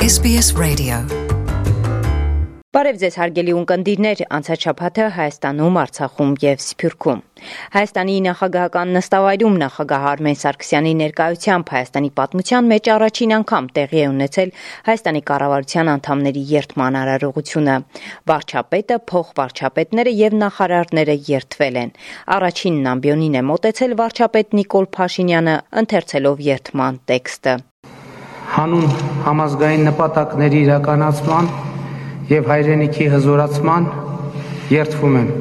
SBS Radio. Բարև ձեզ հարգելի ունկնդիրներ, անցած շաբաթը Հայաստանում, Արցախում եւ Սփյուռքում։ Հայաստանի նախագահական նստավայրում նախագահ Արմեն Սարգսյանի ներկայությամբ Հայաստանի պատմության մեջ առաջին անգամ տեղի է ունեցել Հայաստանի կառավարության անդամների երթման արարողությունը։ Վարչապետը, փոխվարչապետները եւ նախարարները երթվել են։ Առաջինն ամբիոնին է մոտեցել վարչապետ Նիկոլ Փաշինյանը, ընթերցելով երթման տեքստը։ Հանուն համազգային նպատակների իրականացման եւ հայրենիքի հզորացման երթվում եմ։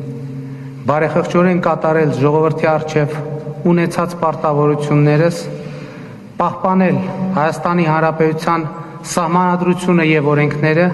Բարեխղճորեն կատարել ժողովրդի առջև ունեցած պարտավորություններս, պահպանել Հայաստանի Հանրապետության սահմանադրությունը եւ օրենքները,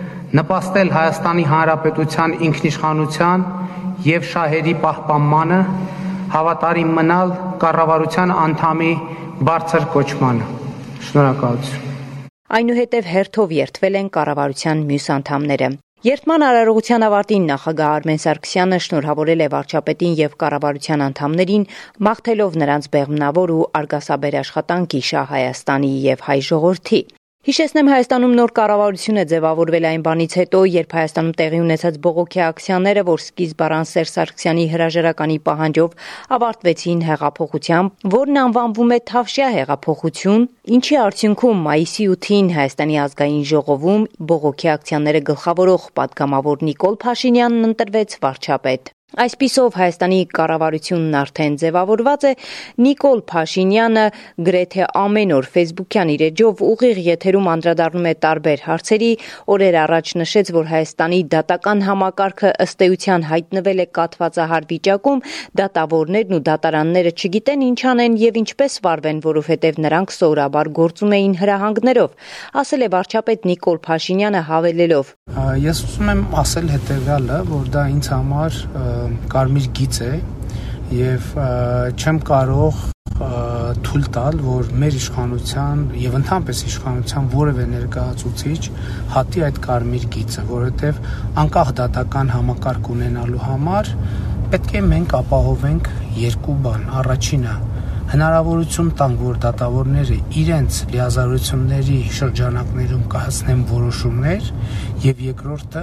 նպաստել Հայաստանի Հանրապետության ինքնիշխանության եւ շահերի պահպանմանը, հավատարիմ մնալ կառավարության անդամի բարձր կոչմանը։ Շնորհակալություն։ Այնուհետև հերթով երթվել են կառավարության մյուս անդամները։ Երթման արարողության ավարտին նախագահ Արմեն Սարգսյանը շնորհավորել է վարչապետին եւ կառավարության անդամներին, մաղթելով նրանց բեղմնավոր ու արգասաբեր աշխատանքի շահ Հայաստանի եւ հայ ժողովրդի։ Հիշեցնեմ, Հայաստանում նոր կառավարություն է ձևավորվել այն բանից հետո, երբ Հայաստանում տեղի ունեցած բողոքի ակցիաները, որ սկիզբ առան Սերժ Սարգսյանի հրաժարականի պահանջով ավարտվեցին հեղափոխությամբ, որն անվանվում է Թավշյա հեղափոխություն, ինչի արդյունքում մայիսի 8-ին Հայաստանի ազգային ժողովում բողոքի ակցիաները գլխավորող պատգամավոր Նիկոլ Փաշինյանն ընտրվեց վարչապետ։ Այսպիսով Հայաստանի կառավարությունն արդեն ձևավորված է, Նիկոլ Փաշինյանը գրեթե ամեն օր ֆեյսբուքյան իր էջով ուղիղ եթերում անդրադառնում է տարբեր հարցերի, օրեր առաջ նշեց, որ Հայաստանի դատական համակարգը ըստ էության հայտնվել է կաթվածահար վիճակում, դատավորներն ու դատարանները չգիտեն ինչ անեն եւ ինչպես վարվեն, որովհետեւ նրանք սովորաբար գործում էին հրահանգներով, ասել է վարչապետ Նիկոլ Փաշինյանը հավելելով. Ես ուզում եմ ասել հետեւյալը, որ դա ինձ համար կարմիր գիծ է եւ չեմ կարող թույլ տալ, որ մեր իշխանության եւ ընդհանրապես իշխանության որևէ ներկայացուցիչ հատի այդ կարմիր գիծը, որովհետեւ անկախ դատական համակարգ ունենալու համար պետք է մենք ապահովենք երկու բան։ Առաջինը հնարավորություն տանք, որ դատավորները իրենց լիազորությունների շրջանակներում կայացնեն որոշումներ եւ երկրորդը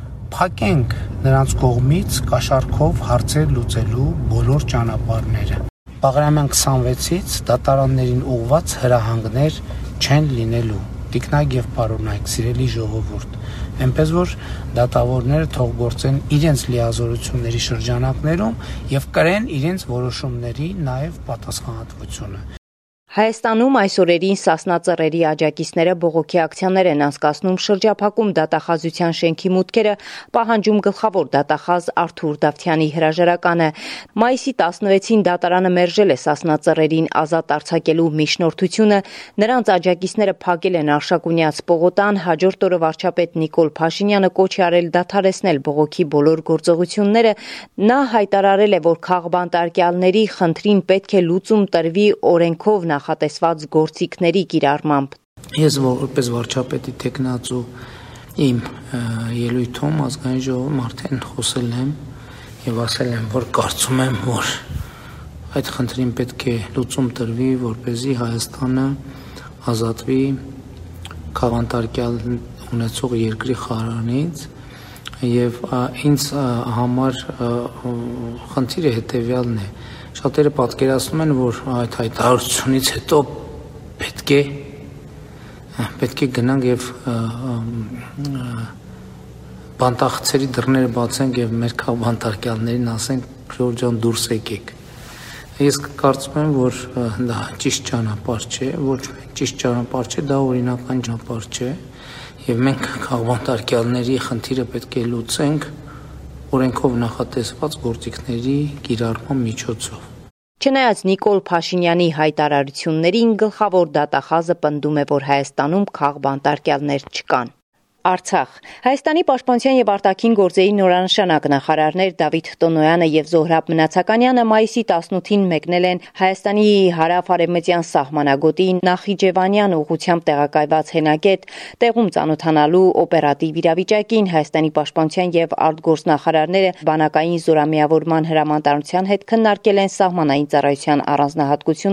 փակենք նրանց կողմից կաշառքով հարցեր լուծելու բոլոր ճանապարհները։ Բաղրամյան 26-ից դատարաններին ուղղված հրահանգներ չեն լինելու։ Տիկնակ եւ պարոնայք, սիրելի ժողովուրդ, այնպես որ դատավորները թող գործեն իրենց լիազորությունների շրջանակներում եւ կրեն իրենց որոշումների նաեւ պատասխանատվությունը։ Հայաստանում այս օրերին Սասնա ծռերի աջակիցները բողոքի ակցիաներ են անցկացնում շրջափակում դատախազության շենքի մուտքերը, պահանջում գլխավոր դատախազ Արթուր Դավթյանի հրաժարականը։ Մայիսի 16-ին դատարանը մերժել է Սասնա ծռերին ազատ արձակելու միջնորդությունը, նրանց աջակիցները փակել են Արշակունյաց պողոտան, հաջորդ օրը վարչապետ Նիկոլ Փաշինյանը կոչ է արել դադարեցնել բողոքի բոլոր գործողությունները։ Նա հայտարարել է, որ քաղբանտարկյալների խնդրին պետք է լուծում տրվի օրենքով նախատեսված գործիքների կիրառմամբ։ Ես որպես վարչապետի տեխնացու իմ ելույթում ազգային ժողովում արդեն խոսել եմ եւ ասել եմ, որ կարծում եմ, որ այդ խնդրին պետք է լուծում տրվի, որպեսզի Հայաստանը ազատվի քաղբանտարկյալ ունեցող երկրի խարանից եւ ինձ համար խնդիրը հետեւյալն է։ Շատերը պատկերացնում են, որ այդ հայտարարությունից հետո պետք է գնանք եւ բանտախցերի դռները բացենք եւ մեր քաղբանտարկյալներին ասենք, որ ջան դուրս եկեք։ Ես կարծում եմ, որ դա ճիշտ ճանապարհ չէ, ոչ մեկ ճիշտ ճանապարհ չէ, դա օրինական ճանապարհ չէ եւ մենք քաղբանտարկյալների խնդիրը պետք է լուծենք օրենքով նախատեսված գործիքների կիրառման միջոցով։ Չնայած Նիկոլ Փաշինյանի հայտարարություններին, գլխավոր դատախազը պնդում է, որ Հայաստանում քաղբանտարկյալներ չկան։ Արցախ Հայաստանի պաշտպանության եւ արտաքին գործերի նորանշանակ նախարարներ Դավիթ Տոնոյանը եւ Զոհրաբ Մնացականյանը մայիսի 18-ին մեկնել են Հայաստանի հարավ-արևմտյան սահմանագոտի Նախիջևանյան ուղղությամբ տեղակայված հենակետ, տեղում ծանոթանալու օպերատիվ իրավիճակին Հայաստանի պաշտպանության եւ արտգործնախարարները բանակային զորամիավորման հրամանատարության հետ քննարկել են սահմանային ծառայության առանձնահատկությունները,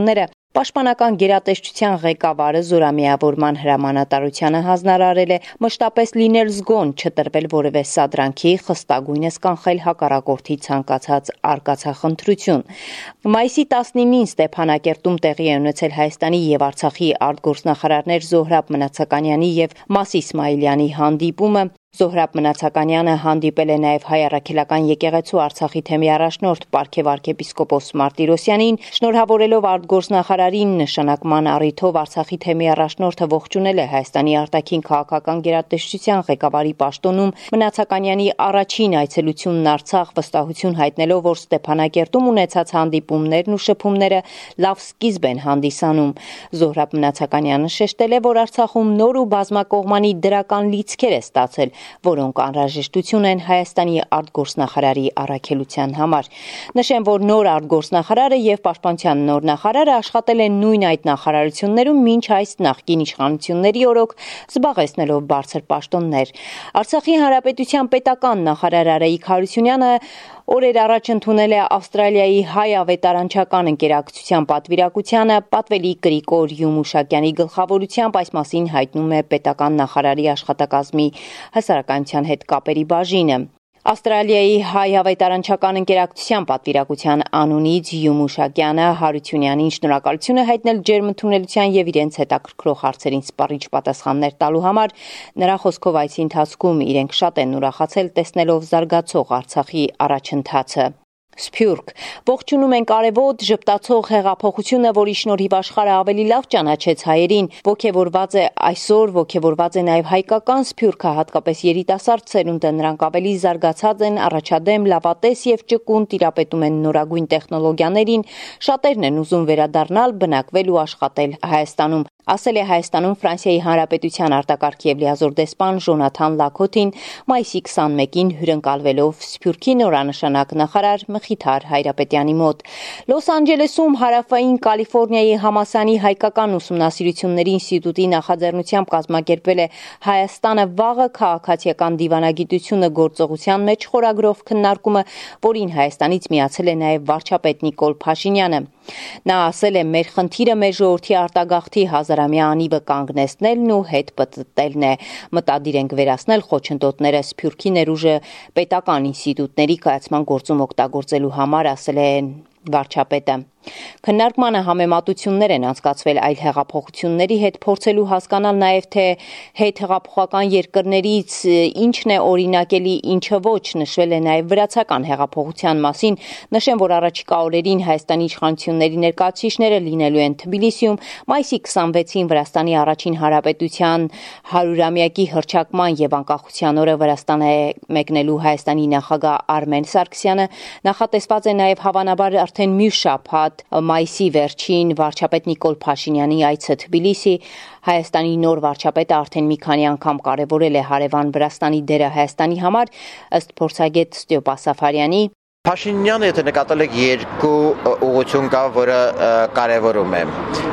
Պաշտպանական գերատեսչության ղեկավարը զորամիավորման հրամանատարությանը հանձնարարել է մշտապես լինել զգոն, չտրվել որևէ սադրանքի, խստագույնս կանխել հակառակորդի ցանկացած արկածախնդրություն։ Մայիսի 19-ին Ստեփանակերտում տեղի է ունեցել Հայաստանի եւ Արցախի արտգործնախարարներ Զոհրաբ Մնացականյանի եւ Մաս Իսմայիլյանի հանդիպումը։ Զոհրաբ Մնացականյանը հանդիպել է նաև Հայ Առաքելական եկեղեցու Արցախի թեմի առաջնորդ Պարքև arczepiskopos Մարտիրոսյանին, շնորհավորելով արտգործնախարարին նշանակման առիթով Արցախի թեմի առաջնորդը ողջունել է Հայաստանի արտաքին քաղաքական գերատեսչության ղեկավարի պաշտոնում Մնացականյանի առաջին այցելությունն Արցախ, վստահություն հայտնելով, որ Ստեփանակերտում ունեցած հանդիպումներն ու շփումները լավ սկիզբ են հանդիսանում։ Զոհրաբ Մնացականյանը շեշտել է, որ Արցախում նոր ու բազմակողմանի դրական լիցքեր է ստացել, որոնք անհրաժեշտություն են Հայաստանի արտգործնախարարի առաքելության համար։ Նշեմ, որ նոր արտգործնախարարը եւ պաշտպանության նոր նախարարը աշխատել են նույն այդ նախարարություններում մինչ այս նախկին իշխանությունների օրոք, զբաղեցնելով բարձր պաշտոններ։ Արցախի հանրապետության պետական նախարար Արայիկ Հարությունյանը օրեր առաջ ընդունել է Ավստրալիայի Հայ ավետարանչական ընկերակցության պատվիրակությանը, պատվելի Գրիգոր Յումուշակյանի գլխավորությամբ այս մասին հայտնում է պետական նախարարի աշխատակազմի հասարակայնության հետ կապերի բաժինը։ Ավստրալիայի Հայ ավետարանչական ընկերակցության պատվիրակության անունից Յումուշակյանը Հարությունյանին շնորհակալություն է հայտնել ջերմընդունելության եւ իրենց հետաքրքրող հարցերին սպառիչ պատասխաններ տալու համար։ Նրա խոսքով այսի ընթացքում իրենք շատ են ուրախացել տեսնելով զարգացող Արցախի առաջընթացը։ Սփյուռք։ Ողջունում ենք արևոտ ժպտացող հեղափոխությունը, որի շնորհիվ աշխարհը ավելի լավ ճանաչեց հայերին, ողջևորված է այսօր, ողջևորված է նաև հայկական Սփյուռքը, հատկապես երիտասարդ սերունդը, նրանք ավելի զարգացած են, առաջադեմ, լավատես եւ ճկուն տիրապետում են նորագույն տեխնոլոգիաներին, շատերն են ուզում վերադառնալ, բնակվել ու աշխատել Հայաստանում, ասել է Հայաստանում Ֆրանսիայի Հանրապետության արտակարգ եւ լիազոր դեսպան Ժոնաթան Լաքոթին մայիսի 21-ին հյուրընկալվելով Սփյուռքի նորանշանակ նախարար Մխիթար Հայրապետյանի մոտ։ Լոս Անջելեսում Հարավային Կալիֆոռնիայի համալսարանի հայկական ուսումնասիրությունների ինստիտուտի նախաձեռնությամբ կազմակերպվել է Հայաստանը վաղը քաղաքացիական դիվանագիտությունը գործողության մեջ խորագրով քննարկումը, որին Հայաստանից միացել է նաև վարչապետ Նիկոլ Փաշինյանը։ Նա ասել է, մեր խնդիրը մեր ժողովրդի արտագաղթի հազարամյա անիվը կանգնեցնելն ու հետ պտտելն է։ Մտադիր ենք վերացնել խոչընդոտները Սփյուռքի ներուժը պետական ինստիտուտների կայացման գործում օգտագործելու համար, ասել է վարչապետը։ Քննարկմանը համեմատություններ են անցկացվել այլ հեղափոխությունների հետ, փորձելու հասկանալ նաև թե հետհեղափոխական երկրներից ինչն է օրինակելի, ինչը ոչ, նշվել է նաև վրացական հեղափոխության մասին, նշեմ, որ առաջիկա օրերին Հայաստանի իշխանությունների ներկայացուցիչները լինելու են Թբիլիսիում, մայիսի 26-ին Վրաստանի առաջին հանրապետության 100-ամյակի հռչակման եւ անկախության օրը Վրաստան է մեկնելու Հայաստանի նախագահ Արմեն Սարգսյանը, նախատեսված է նաև հավանաբար արդեն մյուս շաբաթ մայիսի վերջին վարչապետ Նիկոլ Փաշինյանի այցը Թբիլիսի, Հայաստանի նոր վարչապետը արդեն մի քանի անգամ կարևորել է հարևան Վրաստանի դերը Հայաստանի համար, ըստ փորձագետ Ստեփան Սաֆարյանի։ Փաշինյանը, եթե նկատել եք, երկու ուղղություն կա, որը կարևորում է։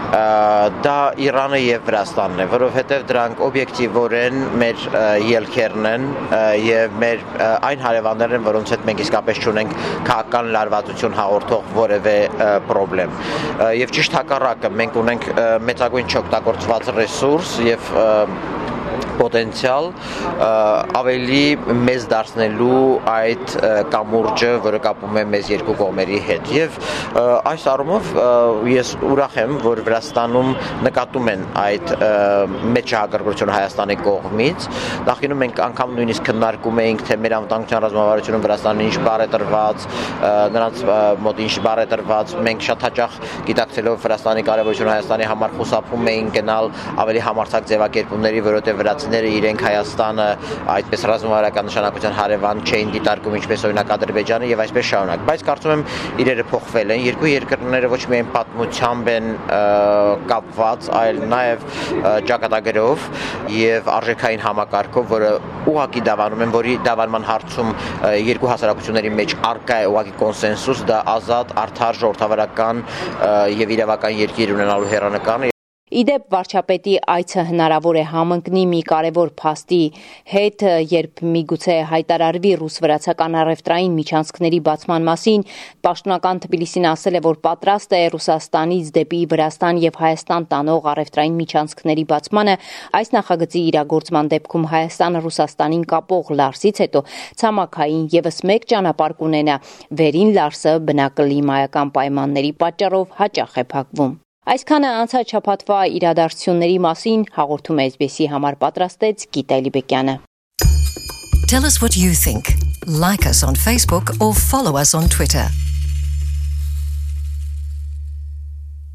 Դա Իրանը եւ Վրաստանն է, որովհետեւ դրանք օբյեկտիվորեն մեր ելքերն են եւ մեր այն հարևաններն են, որոնց հետ մենք իսկապես չունենք քաղաքական լարվածություն հաղորդող որևէ խնդրեմ։ Եվ ճիշտ հակառակը, մենք ունենք մեծագույն չօգտագործված ռեսուրս եւ պոտենցիալ ավելի մեծ դարձնելու այդ կամուրջը, որը կապում է մեզ երկու կողմերի հետ։ Եվ այս առումով ես ուրախ եմ, որ Վրաստանում նկատում են այդ մեծ հակառակությունը Հայաստանի կողմից։ Նախկինում մենք անգամ նույնիսկ քննարկում էինք, թե մեր անվտանգության ռազմավարությունը Վրաստանին ինչ բառ է տրված, նրանց մոտ ինչ բառ է տրված։ Մենք շատ հաճախ գիտակցելով Վրաստանի կարևորությունը Հայաստանի համար խուսափում էինք գնալ ավելի համարձակ ձևակերպումների, որովհետև վրացիները իրենք Հայաստանը այդպես ռազմավարական նշանակության հարևան չէին դիտարկում, ինչպես օրինակ Ադրբեջանը եւ այսպես շարունակ։ Բայց կարծում եմ իրերը փոխվել են, երկու երկրները ոչ միայն պատմությամբ են կապված, այլ նաեւ ճակատագրով եւ արժեքային համակարգով, որը ուղղակի դավանում են, որի դավանման հարցում երկու հասարակությունների մեջ առկա է ուղղակի կոնսենսուս, դա ազատ, արդար, ժողովրդավարական եւ իրավական երկիր ունենալու հեռանկարն է։ Իդեպ վարչապետի այցը հնարավոր է համընկնի մի կարևոր փաստի հետ, երբ միգուցե հայտարարվի ռուս-վրացական առևտրային միջանցքների բացման մասին, պաշտոնական Թբիլիսին ասել է, որ պատրաստ է Ռուսաստանից դեպի Վրաստան եւ Հայաստան տանող առևտրային միջանցքների բացմանը, այս նախագծի իրագործման դեպքում Հայաստանը Ռուսաստանին կապող Լարսից հետո ցամաքային եւս մեկ ճանապարհ կունենա, վերին Լարսը բնակլիմայական պայմանների պատճառով հաճախ է փակվում։ Այսքանը անցած շաբաթվա իրադարձությունների մասին հաղորդում SBS-ի համար պատրաստեց Գիտա Լիբեկյանը։ Tell us what you think. Like us on Facebook or follow us on Twitter.